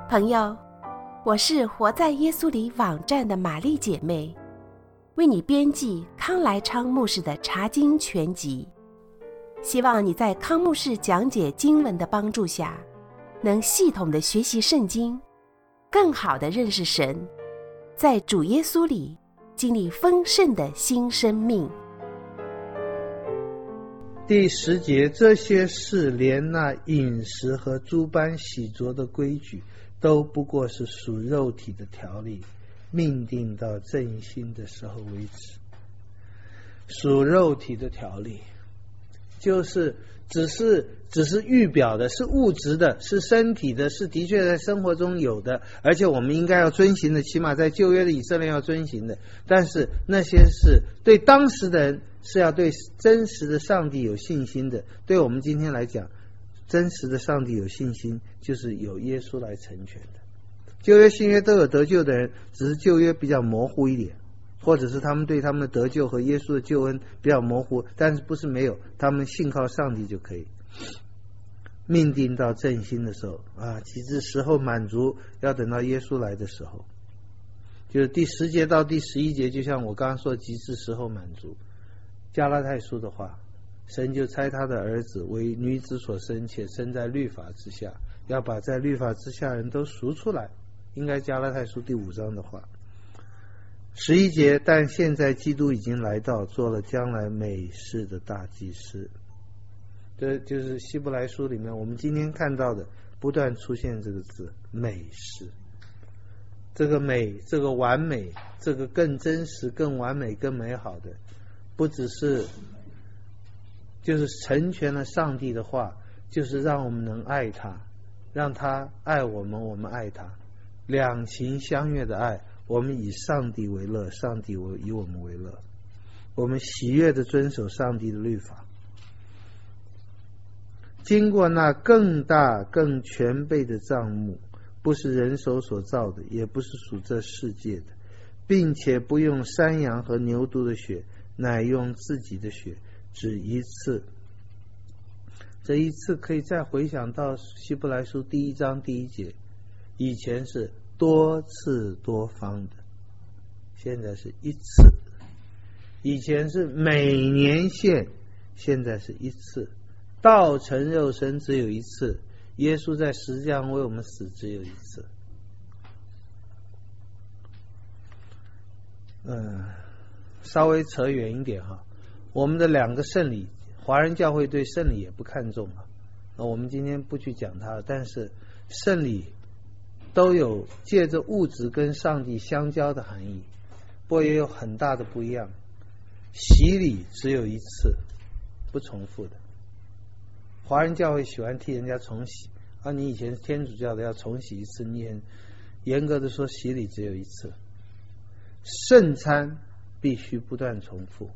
朋友，我是活在耶稣里网站的玛丽姐妹，为你编辑康来昌牧师的查经全集，希望你在康牧师讲解经文的帮助下，能系统的学习圣经，更好的认识神，在主耶稣里经历丰盛的新生命。 第10节，这些事连那饮食和诸般洗濯的规矩都不过是属肉体的条例，命定到正心的时候为止。属肉体的条例就是只是预表的，是物质的，是身体的，是的确在生活中有的，而且我们应该要遵行的，起码在旧约的以色列要遵行的。但是那些是对当时的人是要对真实的上帝有信心的，对我们今天来讲，真实的上帝有信心就是有耶稣来成全的。旧约新约都有得救的人，只是旧约比较模糊一点，或者是他们对他们的得救和耶稣的救恩比较模糊，但是不是没有，他们信靠上帝就可以。命定到正心的时候及至时候满足，要等到耶稣来的时候，就是第10节到第11节，就像我刚刚说极致时候满足。加拉太书的话，神就差他的儿子为女子所生，且生在律法之下，要把在律法之下人都赎出来，应该加拉太书第5章的话。11节，但现在基督已经来到，做了将来美事的大祭司。这就是希伯来书里面我们今天看到的不断出现这个字美事。这个美，这个完美，这个更真实更完美更美好的，不只是就是成全了上帝的话，就是让我们能爱他，让他爱我们，我们爱他，两情相悦的爱。我们以上帝为乐，上帝以我们为乐，我们喜悦地遵守上帝的律法。经过那更大更全备的帐幕，不是人手所造的，也不是属这世界的，并且不用山羊和牛犊的血，乃用自己的血，只一次。这一次可以再回想到希伯来书第1章第1节，以前是多次多方的，现在是一次。以前是每年献，现在是一次。道成肉身只有一次，耶稣在十字架上为我们死只有一次。稍微扯远一点哈，我们的2个圣礼，华人教会对圣礼也不看重我们今天不去讲它了，但是圣礼都有借着物质跟上帝相交的含义，不过也有很大的不一样。洗礼只有一次，不重复的。华人教会喜欢替人家重洗你以前是天主教的要重洗一次，你也严格的说洗礼只有一次。圣餐必须不断重复，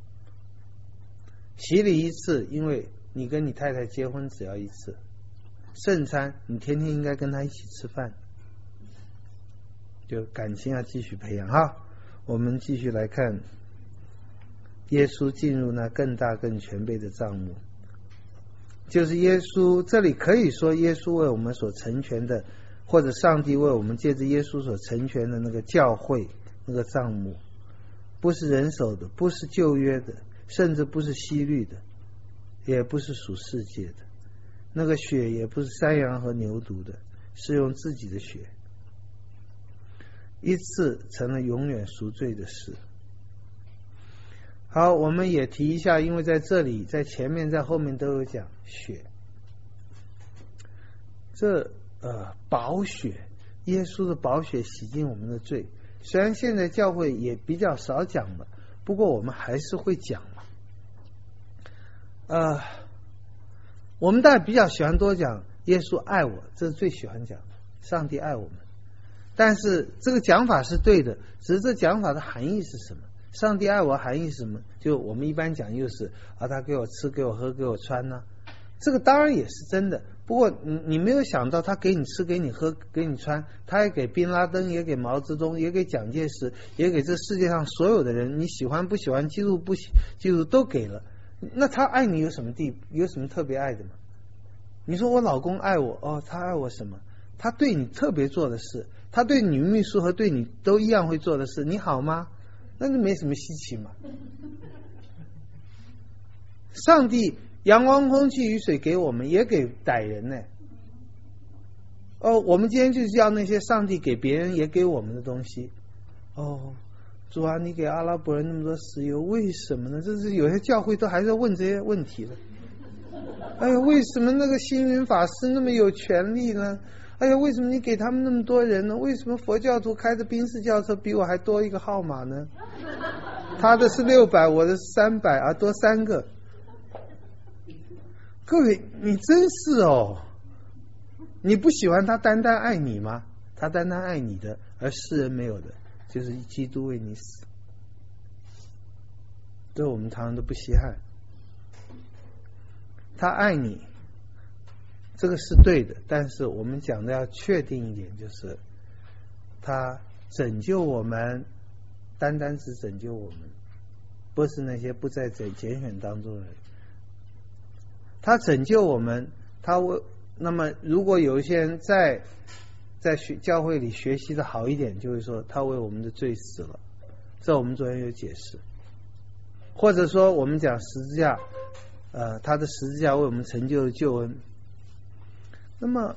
洗礼一次，因为你跟你太太结婚只要一次，圣餐你天天应该跟他一起吃饭，就感情要继续培养我们继续来看耶稣进入那更大更全备的帐幕，就是耶稣，这里可以说耶稣为我们所成全的，或者上帝为我们借着耶稣所成全的那个教会，那个帐幕，不是人手的，不是旧约的，甚至不是希律的，也不是属世界的，那个血也不是山羊和牛犊的，是用自己的血，一次成了永远赎罪的事。好，我们也提一下，因为在这里在前面在后面都有讲血，这宝血，耶稣的宝血洗净我们的罪，虽然现在教会也比较少讲了，不过我们还是会讲我们大家比较喜欢多讲耶稣爱我，这是最喜欢讲的，上帝爱我们。但是这个讲法是对的，只是这讲法的含义是什么？上帝爱我含义是什么？就我们一般讲就是他给我吃给我喝给我穿这个当然也是真的，不过你没有想到他给你吃给你喝给你穿，他也给宾拉登，也给毛泽东，也给蒋介石，也给这世界上所有的人，你喜欢不喜欢基督不基督都给了。那他爱你有什么特别爱的吗？你说我老公爱我他爱我什么？ 他对你特别做的事，他对女秘书和对你都一样会做的事，你好吗？那就没什么稀奇嘛。上帝阳光空气雨水给我们，也给歹人呢。我们今天就是要那些上帝给别人也给我们的东西。主啊，你给阿拉伯人那么多石油，为什么呢？这是有些教会都还在问这些问题的。哎呀，为什么那个星云法师那么有权利呢？哎呀，为什么你给他们那么多人呢？为什么佛教徒开的宾士轿车比我还多一个号码呢？他的是600，我的是300啊，多3个。各位，你真是你不喜欢他单单爱你吗？他单单爱你的，而世人没有的，就是基督为你死。这我们常常都不稀罕。他爱你，这个是对的，但是我们讲的要确定一点，就是他拯救我们，单单只拯救我们，不是那些不在拣选当中的人。他拯救我们，那么如果有一些人在教会里学习的好一点，就会说他为我们的罪死了，这我们昨天有解释。或者说我们讲十字架，他的十字架为我们成就了救恩。那么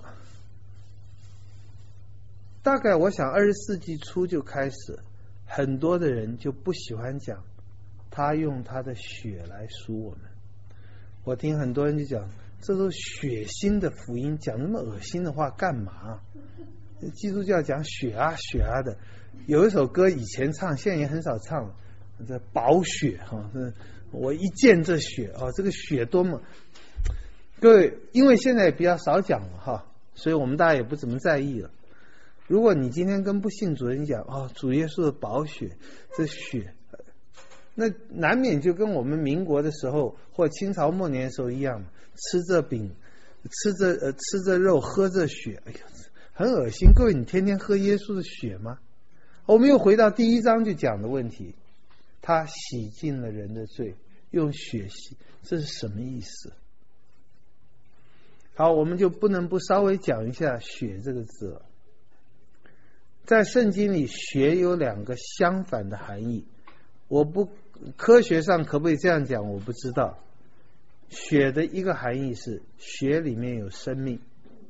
大概我想20世纪初就开始，很多的人就不喜欢讲他用他的血来赎我们。我听很多人就讲，这都血腥的福音，讲那么恶心的话干嘛？基督教讲血啊血啊的，有一首歌以前唱，现在也很少唱了，这宝血我一见这血这个血多么，各位，因为现在也比较少讲了所以我们大家也不怎么在意了。如果你今天跟不信主人讲主耶稣的宝血，这血，那难免就跟我们民国的时候或清朝末年的时候一样，吃这饼，吃这肉，喝这血，哎呀，很恶心。各位，你天天喝耶稣的血吗？我们又回到第1章就讲的问题，他洗净了人的罪，用血洗，这是什么意思？好，我们就不能不稍微讲一下血这个字了。在圣经里，血有2个相反的含义，科学上可不可以这样讲我不知道。血的一个含义是血里面有生命，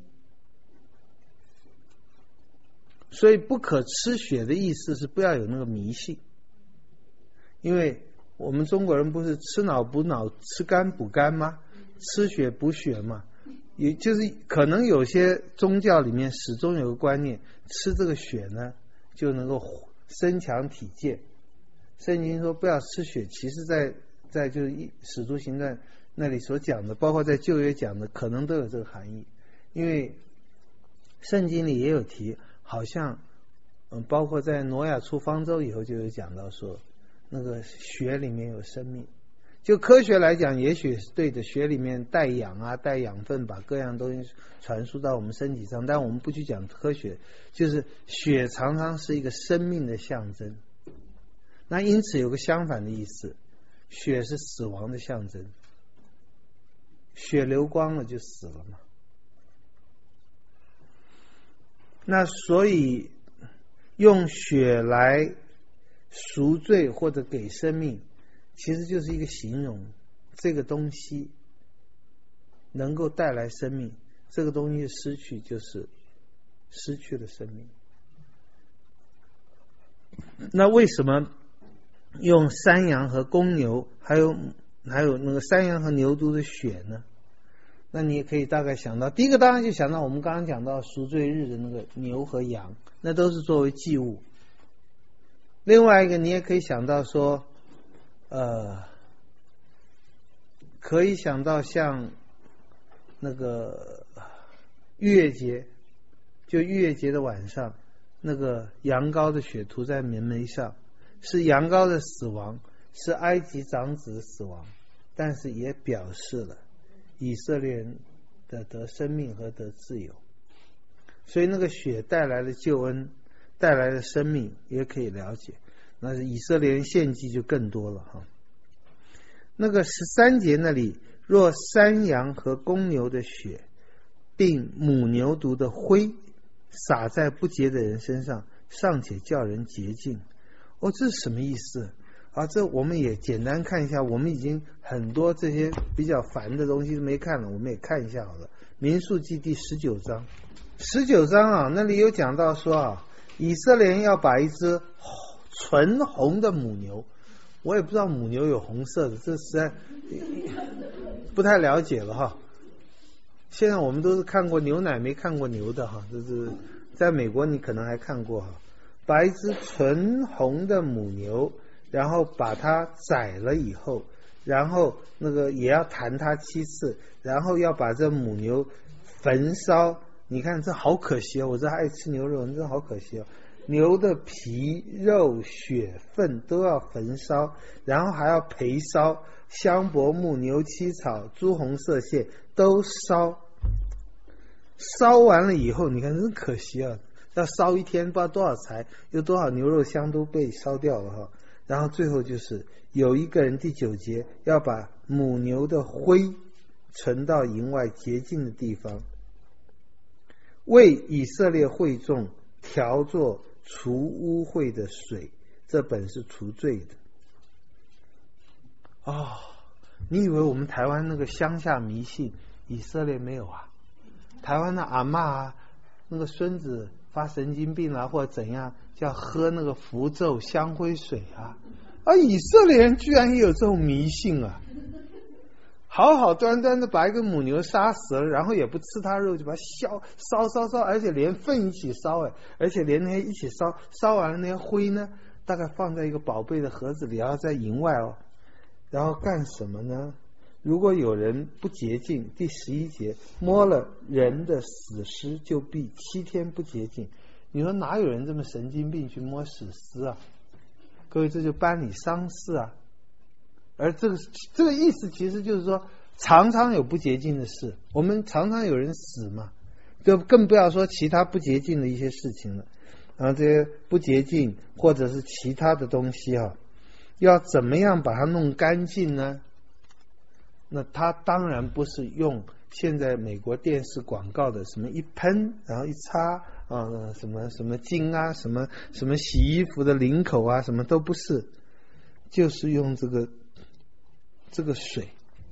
所以不可吃血的意思是不要有那个迷信。因为我们中国人不是吃脑补脑，吃肝补肝吗？吃血补血嘛。也就是可能有些宗教里面始终有个观念，吃这个血呢就能够身强体健。圣经说不要吃血，其实在就是使徒行传那里所讲的，包括在旧约讲的，可能都有这个含义。因为圣经里也有提，好像包括在挪亚出方舟以后就有讲到说，那个血里面有生命。就科学来讲也许是对的，血里面带氧啊带养分，把各样东西传输到我们身体上，但我们不去讲科学，就是血常常是一个生命的象征。那因此有个相反的意思，血是死亡的象征，血流光了就死了嘛。那所以用血来赎罪或者给生命，其实就是一个形容这个东西能够带来生命，这个东西失去就是失去了生命。那为什么用山羊和公牛还有那个山羊和牛犊的血呢？那你也可以大概想到，第一个当然就想到我们刚刚讲到赎罪日的那个牛和羊，那都是作为祭物。另外一个你也可以想到说可以想到像那个逾越节，就逾越节的晚上，那个羊羔的血涂在门楣上，是羊羔的死亡，是埃及长子的死亡，但是也表示了以色列人的得生命和得自由。所以那个血带来的救恩，带来的生命也可以了解。那是以色列人献祭就更多了哈。那个13节那里，若山羊和公牛的血并母牛犊的灰洒在不洁的人身上，尚且叫人洁净。这是什么意思？这我们也简单看一下，我们已经很多这些比较烦的东西都没看了，我们也看一下好了。民数记第19章，19章那里有讲到说以色列人要把一只纯红的母牛，我也不知道母牛有红色的，这实在不太了解了现在我们都是看过牛奶没看过牛的这是在美国你可能还看过把一只纯红的母牛，然后把它宰了以后，然后那个也要弹它7次，然后要把这母牛焚烧。你看这好可惜我这爱吃牛肉，真的好可惜牛的皮肉血粪都要焚烧，然后还要焙烧，香柏木、牛膝草、朱红色线都烧。烧完了以后，你看真可惜要烧1天，不知道多少柴，有多少牛肉香都被烧掉了然后最后就是有一个人，第9节要把母牛的灰存到营外洁净的地方，为以色列会众调作除污秽的水，这本是除罪的。你以为我们台湾那个乡下迷信以色列没有台湾的阿嬷那个孙子发神经病或者怎样，就要喝那个符咒香灰水以色列人居然也有这种迷信好好端端的把一个母牛杀死了，然后也不吃它肉，就把它烧，而且连粪一起烧而且连那些一起烧完了那些灰呢，大概放在一个宝贝的盒子里，然后在营外然后干什么呢？如果有人不洁净，第11节摸了人的死尸，就必7天不洁净。你说哪有人这么神经病去摸死尸各位，这就办理丧事而这个意思其实就是说，常常有不洁净的事，我们常常有人死嘛，就更不要说其他不洁净的一些事情了。然后这些不洁净或者是其他的东西要怎么样把它弄干净呢？那它当然不是用现在美国电视广告的什么一喷然后一擦什么巾什么洗衣服的领口什么都不是，就是用这个水，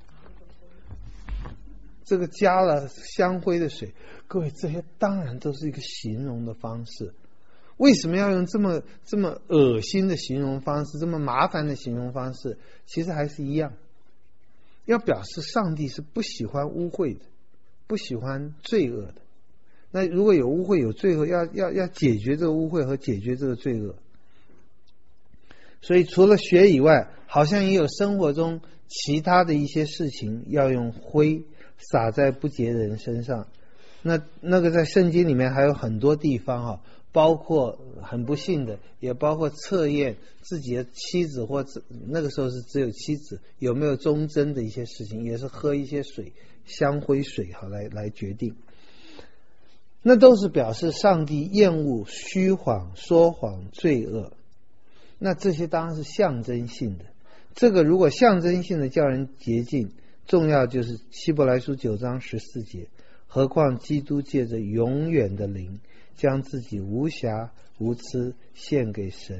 这个加了香灰的水。各位，这些当然都是一个形容的方式。为什么要用这么恶心的形容方式，这么麻烦的形容方式？其实还是一样，要表示上帝是不喜欢污秽的，不喜欢罪恶的。那如果有污秽有罪恶，要解决这个污秽和解决这个罪恶。所以除了血以外，好像也有生活中其他的一些事情要用灰洒在不洁的人身上。那个在圣经里面还有很多地方包括很不幸的，也包括测验自己的妻子，或者那个时候是只有妻子有没有忠贞的一些事情，也是喝一些水，香灰水来决定。那都是表示上帝厌恶虚谎、说谎、罪恶。那这些当然是象征性的，这个如果象征性的叫人洁净，重要就是希伯来书9章14节，何况基督借着永远的灵将自己无瑕无疵献给神。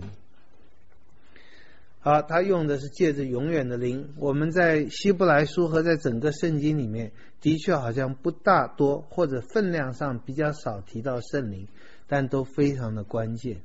好，他用的是借着永远的灵。我们在希伯来书和在整个圣经里面的确好像不大多，或者分量上比较少提到圣灵，但都非常的关键。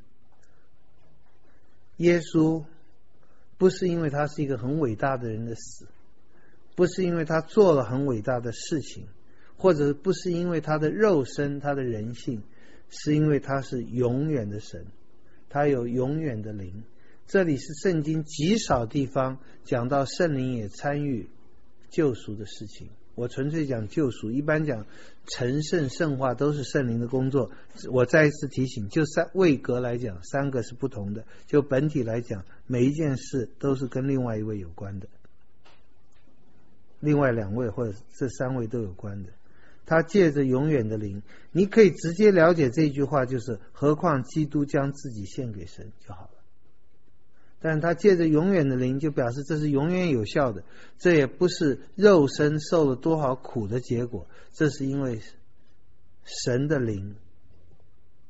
耶稣不是因为他是一个很伟大的人的死，不是因为他做了很伟大的事情，或者不是因为他的肉身他的人性，是因为他是永远的神，他有永远的灵。这里是圣经极少地方讲到圣灵也参与救赎的事情。我纯粹讲救赎，一般讲成圣圣化都是圣灵的工作。我再一次提醒，就位格来讲3个是不同的，就本体来讲每一件事都是跟另外一位有关的，另外2位或者这3位都有关的。他借着永远的灵，你可以直接了解这句话，就是何况基督将自己献给神就好了。但他借着永远的灵，就表示这是永远有效的，这也不是肉身受了多少苦的结果，这是因为神的灵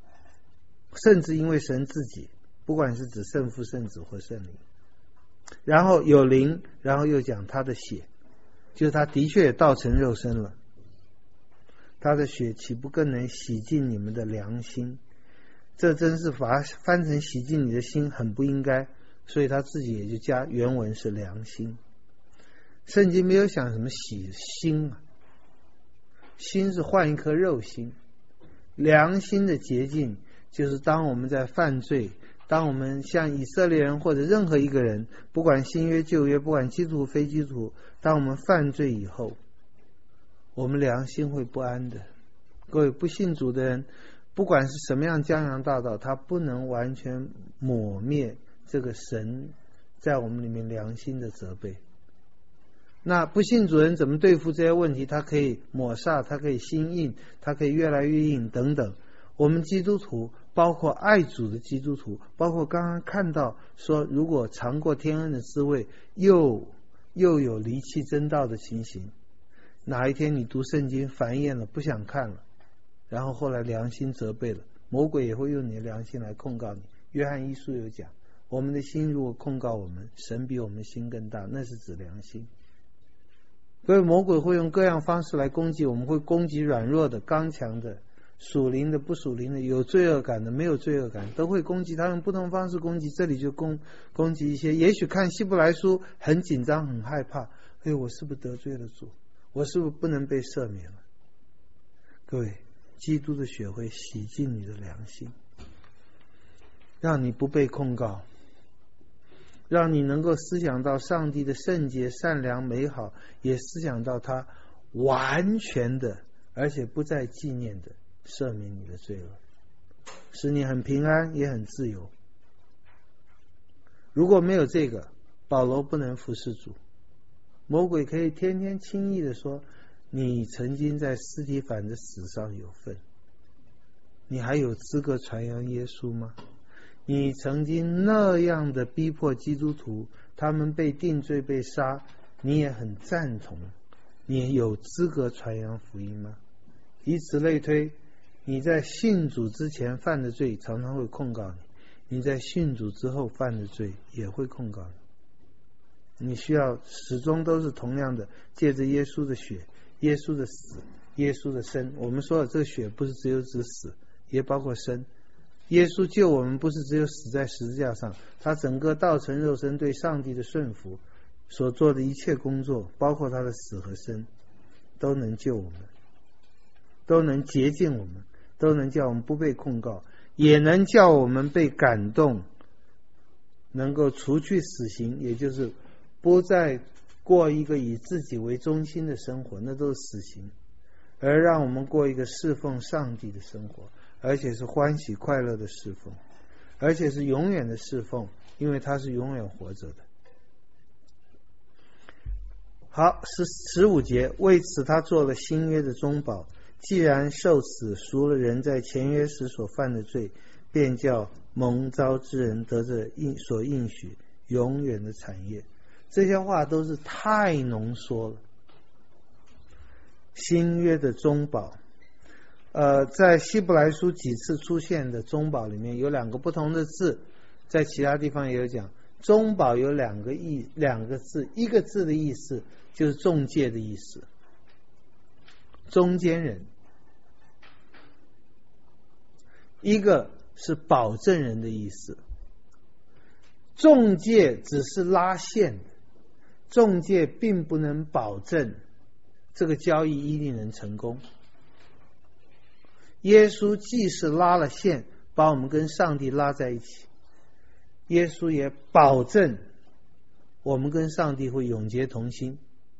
甚至因为神自己，不管是指圣父、圣子或圣灵。然后有灵，然后又讲他的血，就是他的确也道成肉身了，他的血岂不更能洗净你们的良心？这真是翻成洗净你的心很不应该，所以他自己也就加原文是良心。圣经没有想什么洗心啊，心是换一颗肉心。良心的洁净就是当我们在犯罪，当我们像以色列人或者任何一个人，不管新约旧约，不管基督徒非基督徒，当我们犯罪以后，我们良心会不安的。各位不信主的人，不管是什么样江洋大盗，他不能完全抹灭这个神在我们里面良心的责备。那不信主人怎么对付这些问题？他可以抹煞，他可以心硬，他可以越来越硬等等。我们基督徒，包括爱主的基督徒，包括刚刚看到说如果尝过天恩的滋味，又有离弃真道的情形，哪一天你读圣经烦厌了，不想看了，然后后来良心责备了，魔鬼也会用你的良心来控告你。约翰一书有讲，我们的心如果控告我们，神比我们心更大，那是指良心。所以魔鬼会用各样方式来攻击我们，会攻击软弱的、刚强的、属灵的、不属灵的、有罪恶感的、没有罪恶感，都会攻击。他用不同方式攻击，这里就攻击一些也许看希伯来书很紧张很害怕，我是不是得罪了主，我是不是不能被赦免了？各位，基督的血会洗净你的良心，让你不被控告，让你能够思想到上帝的圣洁、善良、美好，也思想到他完全的而且不再纪念的赦免你的罪恶，使你很平安也很自由。如果没有这个，保罗不能服侍主。魔鬼可以天天轻易的说，你曾经在司提反的死上有份，你还有资格传扬耶稣吗？你曾经那样的逼迫基督徒，他们被定罪被杀，你也很赞同，你有资格传扬福音吗？以此类推，你在信主之前犯的罪常常会控告你，你在信主之后犯的罪也会控告你。你需要始终都是同样的，借着耶稣的血、耶稣的死、耶稣的生。我们说的这个血不是只有指死，也包括生。耶稣救我们不是只有死在十字架上，他整个道成肉身对上帝的顺服所做的一切工作，包括他的死和生，都能救我们，都能洁净我们，都能叫我们不被控告，也能叫我们被感动，能够除去死刑，也就是不再过一个以自己为中心的生活，那都是死刑，而让我们过一个侍奉上帝的生活，而且是欢喜快乐的侍奉，而且是永远的侍奉，因为他是永远活着的。好，15节，为此他做了新约的中保，既然受死赎了人在前约时所犯的罪，便叫蒙召之人得着所应许永远的产业。这些话都是太浓缩了。新约的中保，在希伯来书几次出现的中保里面有两个不同的字，在其他地方也有讲。中保有两个字，一个字的意思就是中介的意思，中间人；一个是保证人的意思。中介只是拉线，中介并不能保证这个交易一定能成功。耶稣既是拉了线，把我们跟上帝拉在一起，耶稣也保证我们跟上帝会永结同心。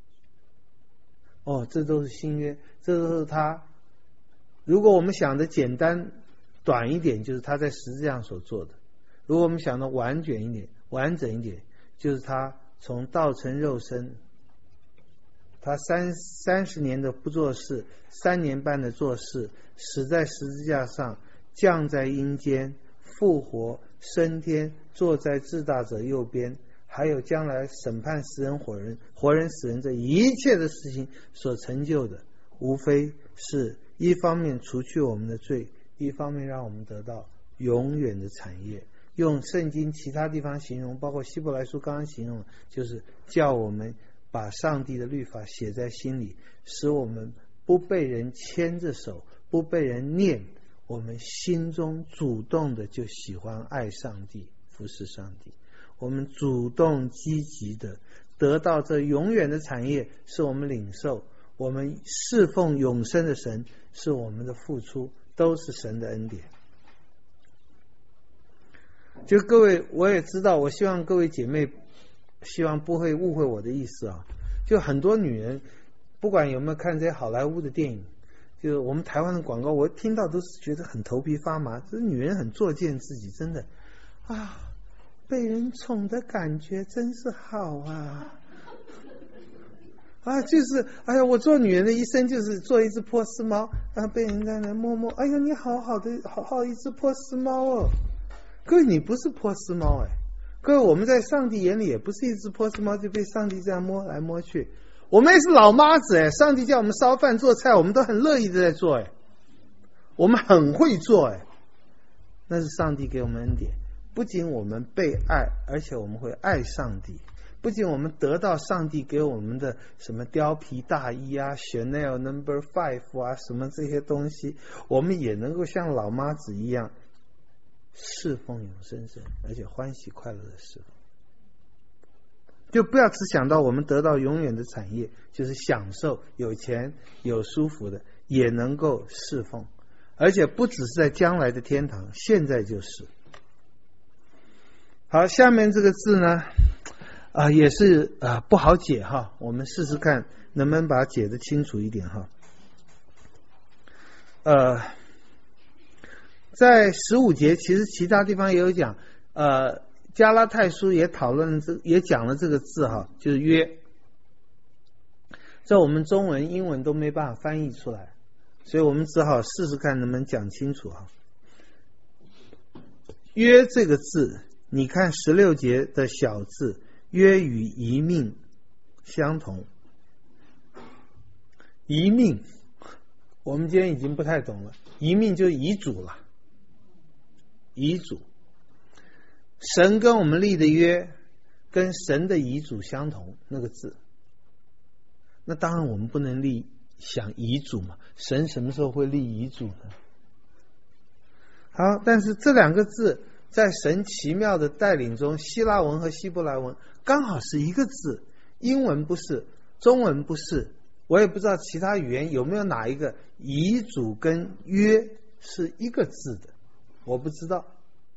这都是新约，这都是他。如果我们想的简单短一点，就是他在十字架所做的；如果我们想的完整一点，就是他从道成肉身，他30年的不做事，3年半的做事，死在十字架上，降在阴间，复活升天，坐在至大者右边，还有将来审判死人活人死人这一切的事情所成就的，无非是一方面除去我们的罪，一方面让我们得到永远的产业。用圣经其他地方形容，包括希伯来书刚刚形容，就是叫我们把上帝的律法写在心里，使我们不被人牵着手，不被人念，我们心中主动的就喜欢爱上帝，服侍上帝。我们主动积极的得到这永远的产业，是我们领受，我们侍奉永生的神，是我们的付出，都是神的恩典。就各位，我也知道，我希望各位姐妹希望不会误会我的意思啊。就很多女人不管有没有看这些好莱坞的电影，就是我们台湾的广告，我听到都是觉得很头皮发麻。这女人很作践自己，真的啊，被人宠的感觉真是好啊啊，就是哎呀，我做女人的一生就是做一只波斯猫啊，被人家来摸摸，哎呀，你好好的，好好一只波斯猫哦。各位，你不是波斯猫哎！各位，我们在上帝眼里也不是一只波斯猫，就被上帝这样摸来摸去。我们也是老妈子哎！上帝叫我们烧饭做菜，我们都很乐意的在做哎，我们很会做哎。那是上帝给我们恩典，不仅我们被爱，而且我们会爱上帝。不仅我们得到上帝给我们的什么貂皮大衣啊、Chanel No.5 啊，什么这些东西，我们也能够像老妈子一样侍奉永生神，而且欢喜快乐的侍奉。就不要只想到我们得到永远的产业，就是享受有钱有舒服的，也能够侍奉，而且不只是在将来的天堂，现在就是。好，下面这个字呢也是不好解哈，我们试试看能不能把它解得清楚一点哈。在15节，其实其他地方也有讲，加拉太书也讨论也讲了这个字哈，就是约。这我们中文、英文都没办法翻译出来，所以我们只好试试看能不能讲清楚哈。约这个字，你看16节的小字，约与遗命相同。遗命，我们今天已经不太懂了，遗命就是遗嘱了。遗嘱，神跟我们立的约跟神的遗嘱相同，那个字。那当然我们不能想遗嘱嘛，神什么时候会立遗嘱呢？好，但是这两个字在神奇妙的带领中，希腊文和希伯来文刚好是一个字，英文不是，中文不是，我也不知道其他语言有没有哪一个遗嘱跟约是一个字的，我不知道。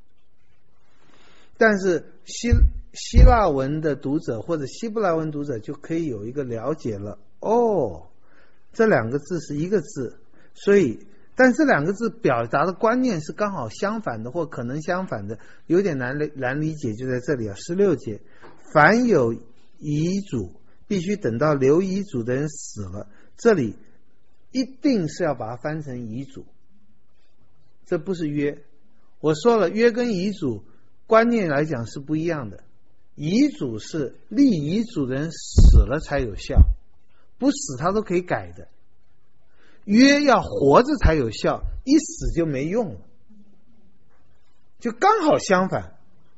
但是希腊文的读者或者希伯来文读者就可以有一个了解了，这两个字是一个字，所以但这两个字表达的观念是刚好相反的或可能相反的，有点难理解，就在这里16节，凡有遗嘱必须等到留遗嘱的人死了，这里一定是要把它翻成遗嘱，这不是约。我说了，约跟遗嘱观念来讲是不一样的，遗嘱是立遗嘱的人死了才有效，不死他都可以改的，约要活着才有效，一死就没用了，就刚好相反。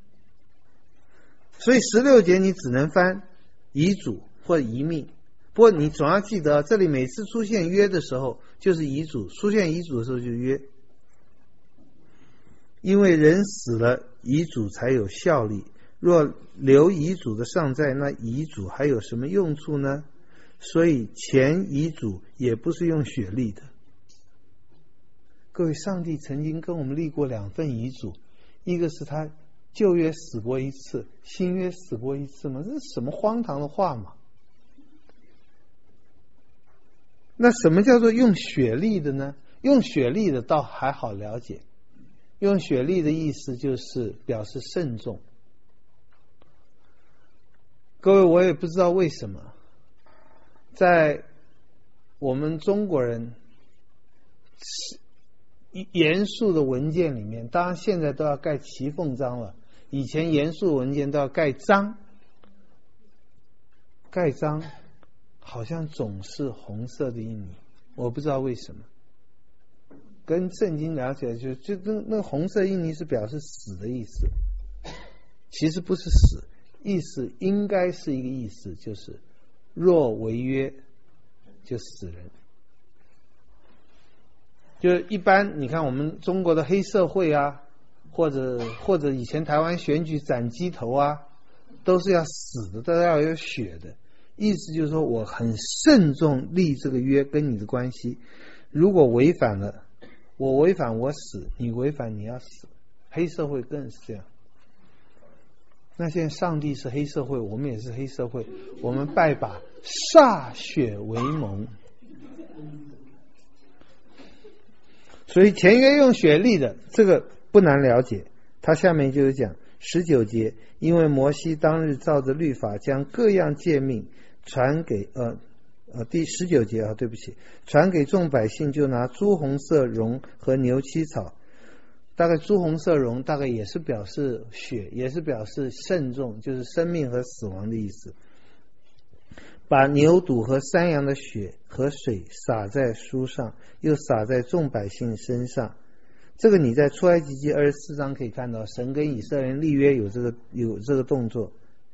所以16节你只能翻遗嘱或遗命，不过你总要记得，这里每次出现约的时候就是遗嘱，出现遗嘱的时候就约。因为人死了，遗嘱才有效力，若留遗嘱的尚在，那遗嘱还有什么用处呢？所以前遗嘱也不是用血立的。各位，上帝曾经跟我们立过2份遗嘱，一个是他旧约死过一次，新约死过一次吗？这是什么荒唐的话嘛？那什么叫做用血立的呢？用血立的倒还好了解，用血立的意思就是表示慎重。各位，我也不知道为什么在我们中国人严肃的文件里面，当然现在都要盖骑缝章了，以前严肃文件都要盖章，盖章好像总是红色的印泥，我不知道为什么。 跟圣经聊起来，就那个红色印泥是表示死的意思，其实不是死，意思应该是一个意思，就是若违约就死人。就一般你看我们中国的黑社会啊，或者以前台湾选举斩鸡头啊，都是要死的，都要有血的。意思就是说我很慎重立这个约跟你的关系，如果违反了，我违反我死，你违反你要死。黑社会更是这样。那现在上帝是黑社会，我们也是黑社会，我们拜把歃血为盟。所以前约用血立的，这个不难了解。他下面就是讲19节，因为摩西当日照着律法将各样诫命传给第19节啊，对不起，传给众百姓，就拿朱红色绒和牛膝草。大概朱红色绒大概也是表示血，也是表示慎重，就是生命和死亡的意思。把牛犊和山羊的血和水洒在书上，又洒在众百姓身上。这个你在出埃及记24章可以看到，神跟以色列人立约有这个动作，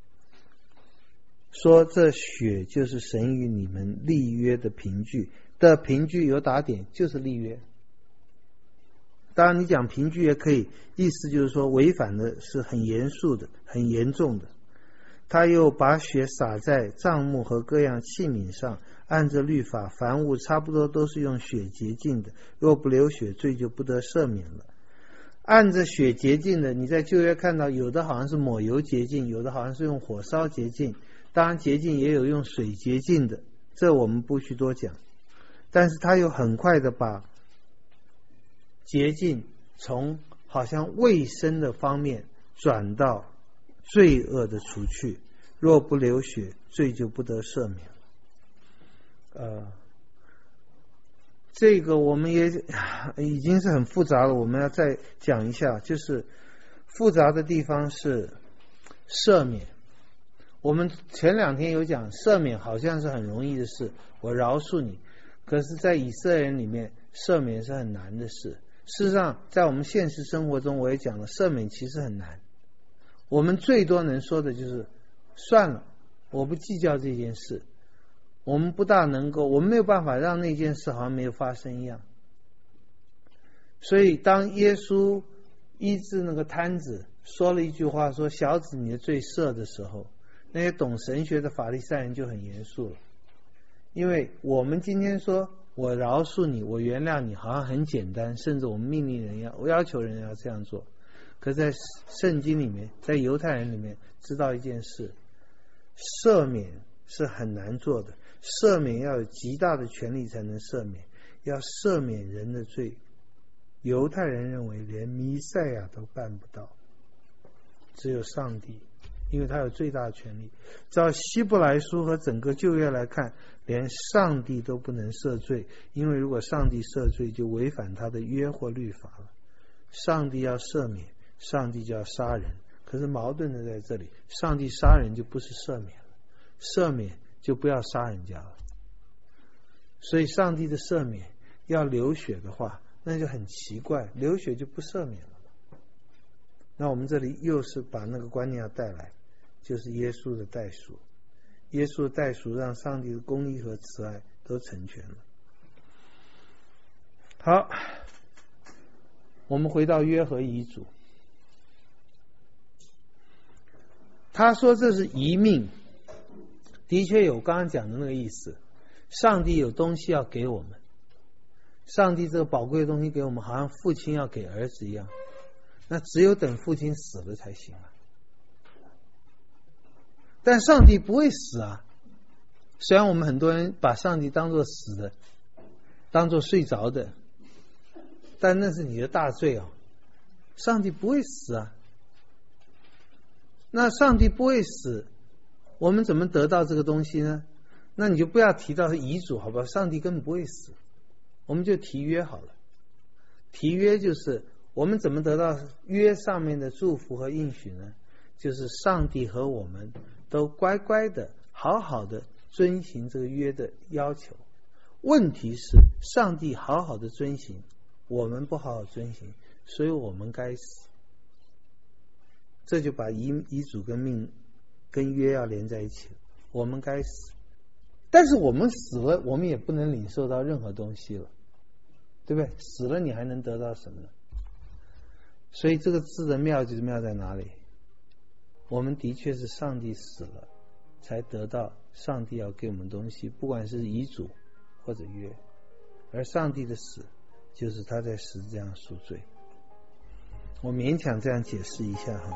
说这血就是神与你们立约的凭据，的凭据有打点，就是立约。当然你讲凭据也可以，意思就是说违反的是很严肃的，很严重的。他又把血洒在帐幕和各样器皿上，按着律法，凡物差不多都是用血洁净的，若不流血，罪就不得赦免了。按着血洁净的，你在旧约看到有的好像是抹油洁净，有的好像是用火烧洁净，当然洁净也有用水洁净的，这我们不需多讲。但是他又很快的把洁净从好像卫生的方面转到罪恶的除去，若不流血，罪就不得赦免了。这个我们也已经是很复杂了，我们要再讲一下，就是复杂的地方是赦免。我们前2天有讲赦免好像是很容易的事，我饶恕你，可是在以色列人里面赦免是很难的事。事实上在我们现实生活中我也讲了，赦免其实很难，我们最多能说的就是算了，我不计较这件事，我们不大能够，我们没有办法让那件事好像没有发生一样。所以当耶稣医治那个瘫子，说了一句话，说小子你的罪赦的时候，那些懂神学的法利赛人就很严肃了。因为我们今天说我饶恕你，我原谅你，好像很简单，甚至我们命令人要求人要这样做。可在圣经里面，在犹太人里面知道一件事，赦免是很难做的，赦免要有极大的权力才能赦免，要赦免人的罪，犹太人认为连弥赛亚都办不到，只有上帝，因为他有最大的权力。照希伯来书和整个旧约来看，连上帝都不能赦罪，因为如果上帝赦罪，就违反他的约或律法了。上帝要赦免，上帝就要杀人，可是矛盾的在这里，上帝杀人就不是赦免了，赦免就不要杀人家了。所以上帝的赦免要流血的话，那就很奇怪，流血就不赦免了。那我们这里又是把那个观念要带来，就是耶稣的代赎，耶稣的代赎让上帝的公义和慈爱都成全了。好，我们回到约和遗嘱，他说这是遗命，的确有刚刚讲的那个意思，上帝有东西要给我们，上帝这个宝贵的东西给我们，好像父亲要给儿子一样，那只有等父亲死了才行啊。但上帝不会死啊，虽然我们很多人把上帝当作死的，当作睡着的，但那是你的大罪啊，上帝不会死啊。那上帝不会死，我们怎么得到这个东西呢？那你就不要提到遗嘱好吧，上帝根本不会死，我们就提约好了。提约就是我们怎么得到约上面的祝福和应许呢？就是上帝和我们都乖乖的好好的遵行这个约的要求。问题是上帝好好的遵行， 我们不好好遵行，所以我们该死。这就把遗嘱跟约要连在一起了。我们该死，但是我们死了，我们也不能领受到任何东西了，对不对？死了你还能得到什么呢？所以这个字的妙就是妙在哪里？我们的确是上帝死了才得到上帝要给我们东西，不管是遗嘱或者约，而上帝的死就是他在十字架上赎罪。我勉强这样解释一下哈。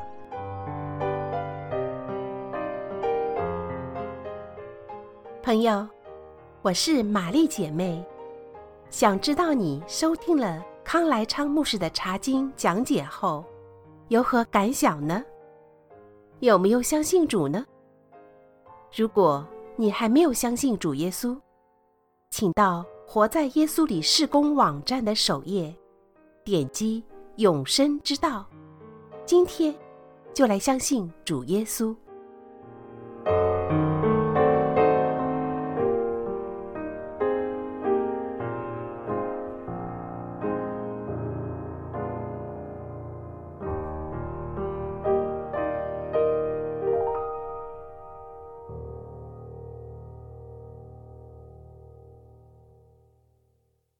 朋友，我是玛丽姐妹，想知道你收听了康来昌牧师的查经讲解后有何感想呢？有没有相信主呢？如果你还没有相信主耶稣，请到活在耶稣里事工网站的首页，点击永生之道，今天就来相信主耶稣。